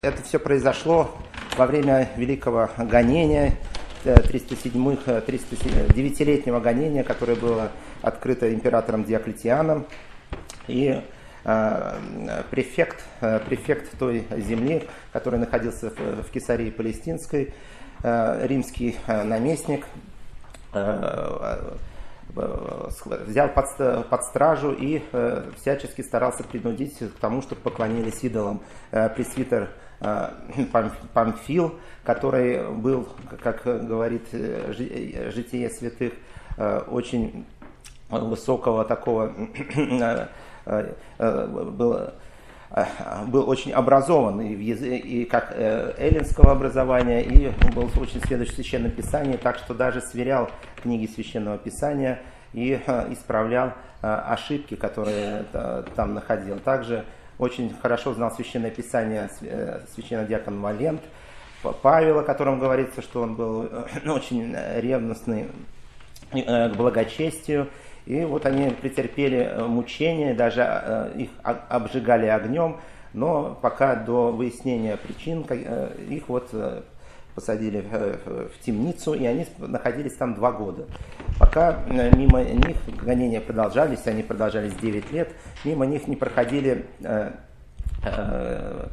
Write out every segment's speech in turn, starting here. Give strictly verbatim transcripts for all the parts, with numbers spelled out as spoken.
Это все произошло во время Великого гонения, триста девятилетнего гонения, которое было открыто императором Диоклетианом. И э, префект, префект той земли, который находился в, в Кесарии Палестинской, э, римский наместник, э, взял под, под стражу и э, всячески старался принудить к тому, чтобы поклонились идолам. Э, пресвитер э, Памфил, который был, как говорит Житие святых, э, очень высокого такого, э, э, был, э, был очень образован и, в язы, и как э, эллинского образования, и был очень следующий Священном Писании, так что даже сверял книги Священного Писания и э, исправлял э, ошибки, которые э, там находил. Также очень хорошо знал Священное Писание э, священнодиакон Валент, Павел, о котором говорится, что он был э, очень ревностный э, к благочестию. И вот они претерпели мучения, даже э, их обжигали огнем, но пока до выяснения причин э, их вот э, посадили в, в темницу, и они находились там два года. Пока мимо них гонения продолжались, они продолжались девять лет, мимо них не проходили э, э,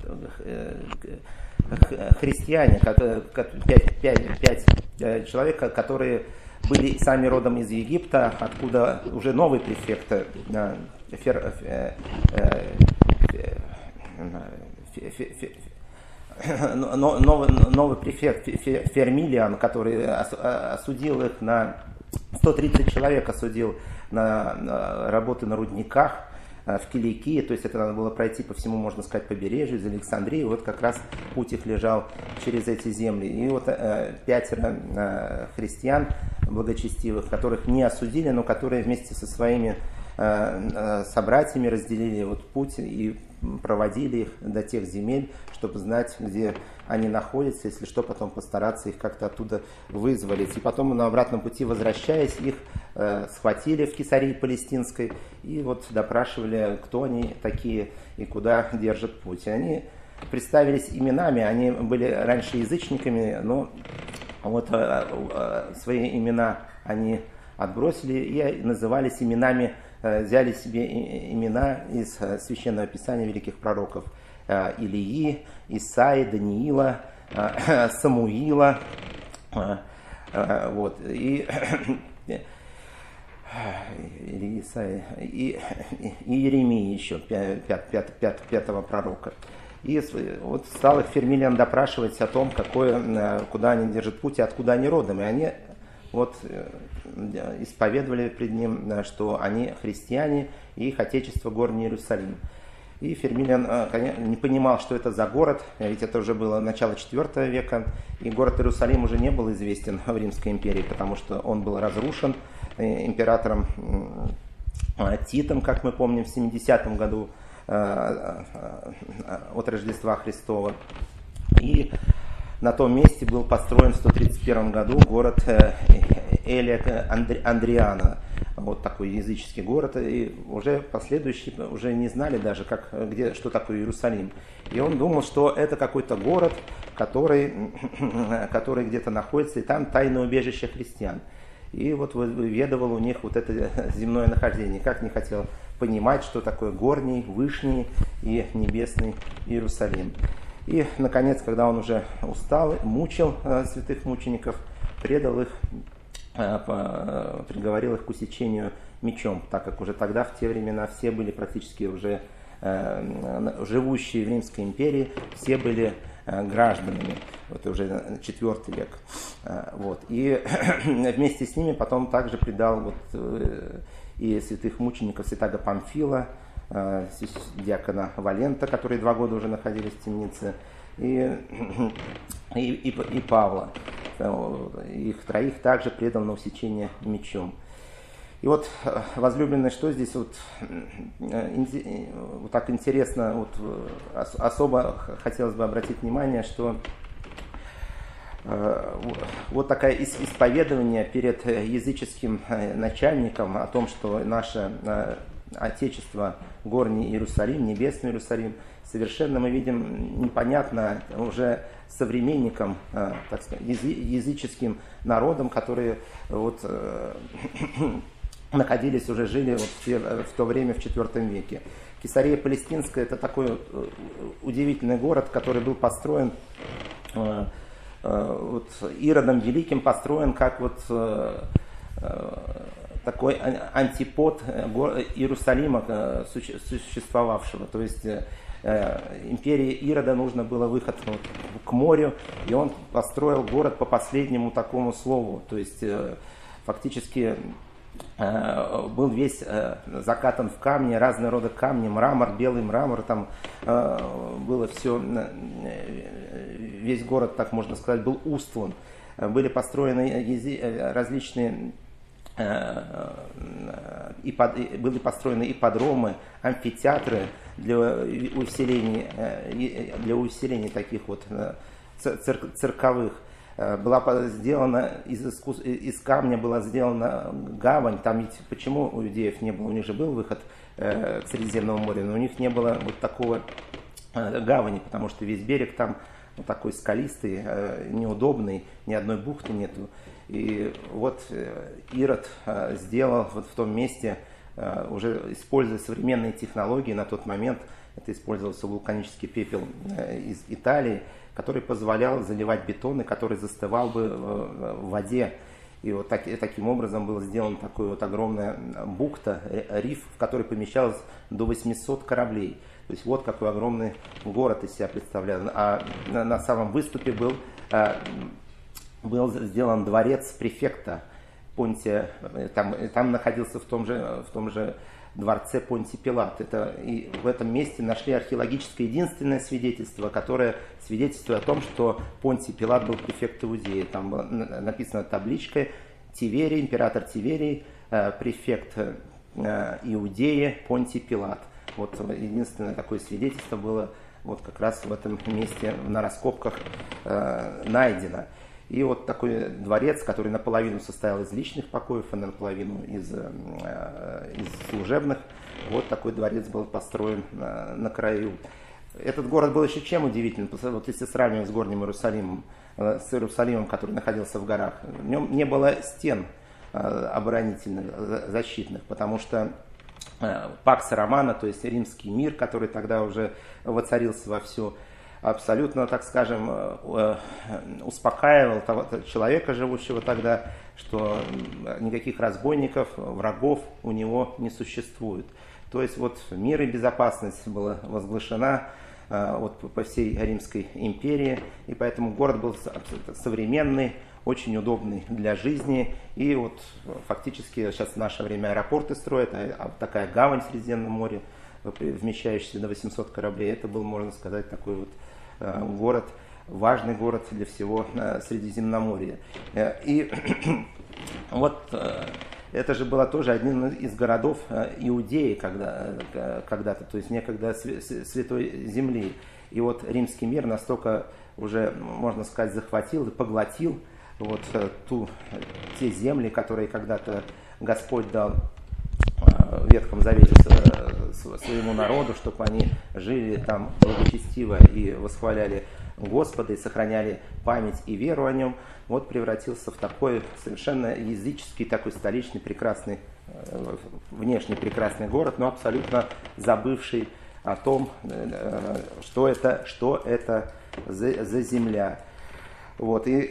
э, христиане, пять, пять, пять человек, которые были сами родом из Египта, откуда уже новый префект, э, фер, э, э, фер, фер, фер, Новый, новый префект Фермилиан, который осудил их на сто тридцать человек, осудил на работы на рудниках в Киликии, то есть это надо было пройти по всему, можно сказать, побережью из Александрии, вот как раз путь их лежал через эти земли. И вот пятеро христиан благочестивых, которых не осудили, но которые вместе со своими собратьями разделили вот путь и проводили их до тех земель, чтобы знать, где они находятся, если что, потом постараться их как-то оттуда вызволить. И потом на обратном пути, возвращаясь, их э, схватили в Кесарии Палестинской и вот допрашивали, кто они такие и куда держат путь. И они представились именами, они были раньше язычниками, но вот э, э, свои имена они отбросили и назывались именами, взяли себе имена из Священного Писания великих пророков Илии, Исаии, Даниила, Самуила, вот, и, и, и, и Иеремии еще, пят, пят, пят, пятого пророка. И вот стал их Фермилиан допрашивать о том, какое, куда они держат путь и откуда они родом. И они вот исповедовали пред ним, что они христиане и их отечество горный Иерусалим. И Фермилиан не понимал, что это за город, ведь это уже было начало четвёртого века, и город Иерусалим уже не был известен в Римской империи, потому что он был разрушен императором Титом, как мы помним, в семидесятом году от Рождества Христова. И на том месте был построен в сто тридцать первом году город Элия Андриана, вот такой языческий город, и уже последующие уже не знали даже, как, где, что такое Иерусалим. И он думал, что это какой-то город, который, который где-то находится, и там тайное убежище христиан. И вот выведывал у них вот это земное нахождение, как не хотел понимать, что такое горний, вышний и небесный Иерусалим. И, наконец, когда он уже устал, мучил э, святых мучеников, предал их, э, по, приговорил их к усечению мечом, так как уже тогда, в те времена, все были практически уже э, живущие в Римской империи, все были э, гражданами, это уже четвёртый век. Э, вот. И вместе с ними потом также предал вот, э, и святых мучеников святаго Памфила, диакона Валента, которые два года уже находились в темнице, и, и, и, и Павла. Их троих также предал на усечение мечом. И вот, возлюбленные, что здесь вот, вот так интересно, вот, особо хотелось бы обратить внимание, что вот такое исповедование перед языческим начальником о том, что наша Отечество, горний Иерусалим, небесный Иерусалим, совершенно мы видим непонятно уже современникам, так сказать, языческим народам, которые вот, находились, уже жили вот в, те, в то время, в четвёртом веке. Кесария Палестинская — это такой удивительный город, который был построен вот, Иродом Великим, построен как вот такой антипод Иерусалима существовавшего. То есть империи Ирода нужно было выход к морю, и он построил город по последнему такому слову. То есть фактически был весь закатан в камни, разные рода камни, мрамор, белый мрамор, там было все, весь город, так можно сказать, был устлан. Были построены различные, были построены ипподромы, амфитеатры для усиления, для усиления таких вот цирковых. Была сделана из, искус... из камня была сделана гавань. Там ведь почему у иудеев не было? У них же был выход э, к Средиземному морю, но у них не было вот такого э, гавани, потому что весь берег там вот такой скалистый, э, неудобный, ни одной бухты нету. И вот э, Ирод э, сделал вот в том месте, э, уже используя современные технологии на тот момент, это использовался вулканический пепел э, из Италии, который позволял заливать бетон, и который застывал бы в воде. И вот так, таким образом был сделан такой вот огромная бухта, риф, в который помещалось до восьмисот кораблей. То есть вот какой огромный город из себя представлял. А на, на самом выступе был, был сделан дворец префекта Понтия. Там, там находился в том же, в том же дворце Понтий Пилат. Это, и в этом месте нашли археологическое единственное свидетельство, которое свидетельствует о том, что Понтий Пилат был префект Иудеи. Там было написано табличкой: Тиверий, император Тиверий, префект Иудеи, Понтий Пилат. Вот единственное такое свидетельство было вот как раз в этом месте на раскопках найдено. И вот такой дворец, который наполовину состоял из личных покоев, а наполовину из, из служебных, вот такой дворец был построен на, на краю. Этот город был еще чем удивительным, вот если сравнивать с горним Иерусалимом, с Иерусалимом, который находился в горах, в нем не было стен оборонительных, защитных, потому что Пакс Романа, то есть римский мир, который тогда уже воцарился вовсю, абсолютно, так скажем, успокаивал того человека, живущего тогда, что никаких разбойников, врагов у него не существует. То есть вот мир и безопасность была возглашена вот по всей Римской империи, и поэтому город был современный, очень удобный для жизни. И вот фактически сейчас в наше время аэропорты строят, а такая гавань в Средиземном море, вмещающийся до восьмисот кораблей, это был, можно сказать, такой вот город, важный город для всего Средиземноморья. И вот это же было тоже один из городов Иудеи когда, когда-то, то есть некогда Святой Земли. И вот римский мир настолько уже, можно сказать, захватил и поглотил вот ту, те земли, которые когда-то Господь дал в Ветхом Завете своему народу, чтобы они жили там благочестиво и восхваляли Господа и сохраняли память и веру о нем, вот превратился в такой совершенно языческий, такой столичный, прекрасный, внешне прекрасный город, но абсолютно забывший о том, что это, что это за, за земля. Вот, и,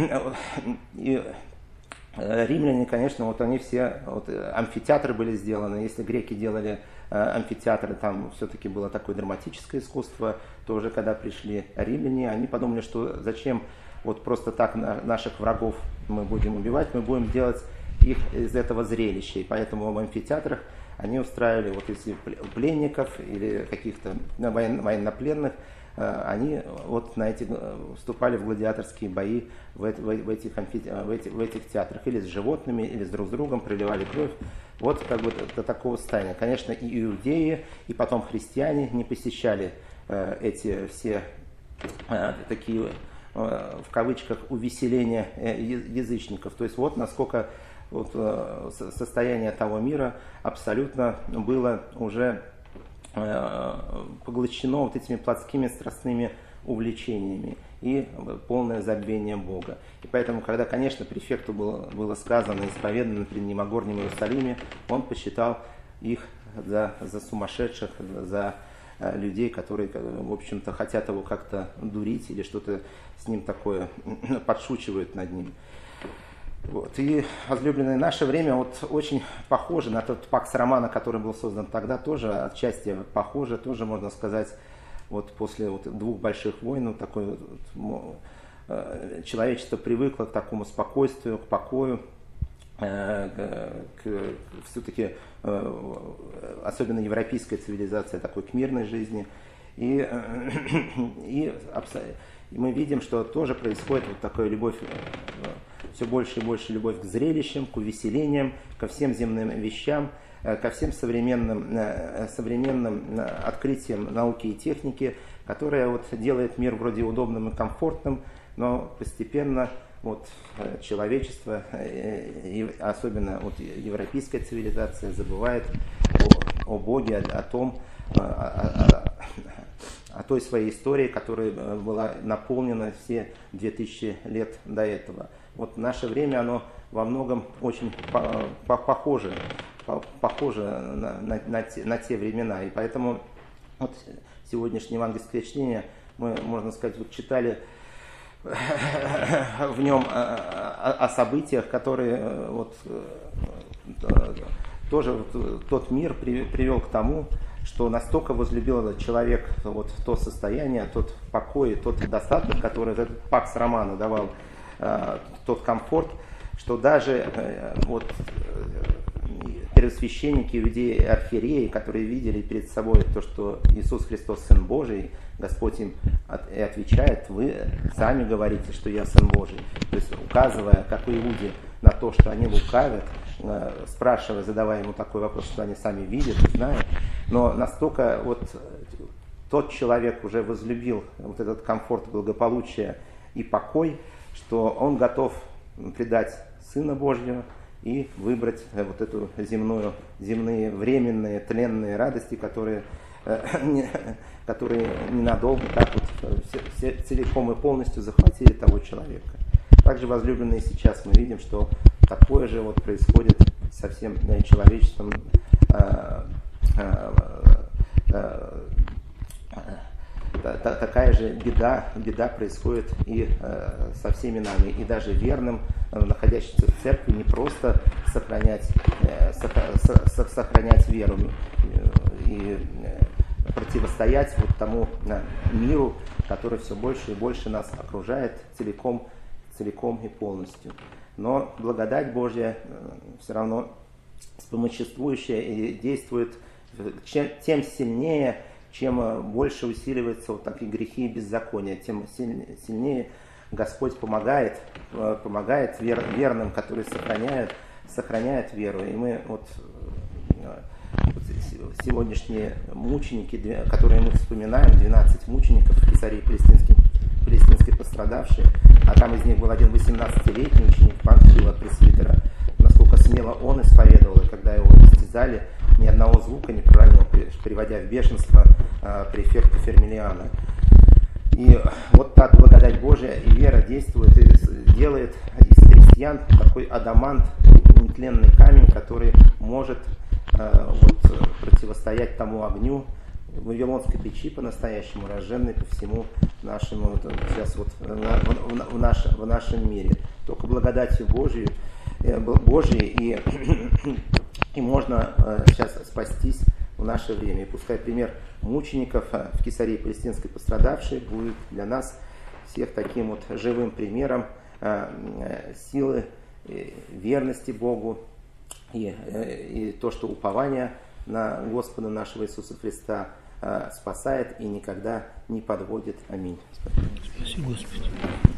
и римляне, конечно, вот они все, вот, амфитеатры были сделаны. Если греки делали э, амфитеатры, там все-таки было такое драматическое искусство, то уже когда пришли римляне, они подумали, что зачем вот просто так на, наших врагов мы будем убивать, мы будем делать их из этого зрелища. И поэтому в амфитеатрах они устраивали, вот если пленников или каких-то воен, военнопленных, они вот на эти вступали в гладиаторские бои в, в, в, этих, амфи, в, этих, в этих театрах, или с животными, или с друг с другом, проливали кровь. Вот как бы до такого состояния. Конечно, и иудеи, и потом христиане не посещали э, эти все э, такие, э, в кавычках, увеселения э, язычников. То есть вот насколько вот, состояние того мира абсолютно было уже поглощено вот этими плотскими страстными увлечениями и полное забвение Бога. И поэтому, когда, конечно, префекту было, было сказано, исповедано при Нагорном Иерусалиме, он посчитал их за, за сумасшедших, за людей, которые, в общем-то, хотят его как-то дурить или что-то с ним такое подшучивают над ним. Вот. И, возлюбленное, наше время вот очень похоже на тот пакс романа, который был создан тогда, тоже отчасти похоже, тоже можно сказать, вот после вот двух больших войн, вот такое вот, человечество привыкло к такому спокойствию, к покою, к, все-таки особенно европейская цивилизация такой к мирной жизни. И, и, и мы видим, что тоже происходит вот такая любовь, все больше и больше любовь к зрелищам, к увеселениям, ко всем земным вещам, ко всем современным, современным открытиям науки и техники, которая вот делает мир вроде удобным и комфортным, но постепенно вот человечество, и особенно вот европейская цивилизация, забывает о, о Боге, о, о том, о, о, о той своей истории, которая была наполнена все две тысячи лет до этого. Вот наше время, оно во многом очень по, по, похоже, по, похоже на, на, на, те, на те времена. И поэтому вот сегодняшнее евангельское чтение, мы, можно сказать, вот читали в нем о, о событиях, которые вот, тоже вот, тот мир привел к тому, что настолько возлюбил человек вот, то состояние, тот покой, тот достаток, который этот пакс романа давал, тот комфорт, что даже вот, первосвященники, иудеи и архиереи, которые видели перед собой то, что Иисус Христос Сын Божий, Господь им от, и отвечает: вы сами говорите, что я Сын Божий. То есть указывая, как у Иуде, на то, что они лукавят, спрашивая, задавая ему такой вопрос, что они сами видят и знают. Но настолько вот тот человек уже возлюбил вот этот комфорт, благополучие и покой, что он готов предать Сына Божьего и выбрать вот эту земную, земные временные тленные радости, которые, которые ненадолго так вот все, все, целиком и полностью захватили того человека. Также, возлюбленные, сейчас мы видим, что такое же вот происходит со всем человечеством. Такая же беда, беда происходит и э, со всеми нами, и даже верным, э, находящимся в церкви, не просто сохранять, э, сох, сохранять веру э, и э, противостоять вот тому э, миру, который все больше и больше нас окружает целиком, целиком и полностью. Но благодать Божья э, все равно вспомоществующая и действует чем, тем сильнее, чем больше усиливаются вот такие грехи и беззакония, тем сильнее Господь помогает, помогает вер, верным, которые сохраняют, сохраняют веру. И мы вот, вот сегодняшние мученики, которые мы вспоминаем, двенадцать мучеников, Кесарии Палестинской, Палестинской пострадавшие, а там из них был один восемнадцатилетний ученик Панфила, пресвитера, насколько смело он исповедовал, и когда его истязали, ни одного звука не проронил, приводя в бешенство э, префекта Фермилиана. И вот так благодать Божия и вера действует и делает из христиан такой адамант, нетленный камень, который может э, вот, противостоять тому огню вавилонской печи, по-настоящему разженной по всему нашему вот, сейчас вот, в, в, в, наш, в нашем мире. Только благодатью Божией, э, Божией и И можно э, сейчас спастись в наше время. И пускай пример мучеников э, в Кесарии Палестинской пострадавшей будет для нас всех таким вот живым примером э, э, силы, э, верности Богу и, э, и то, что упование на Господа нашего Иисуса Христа э, спасает и никогда не подводит. Аминь. Спасибо, Господи.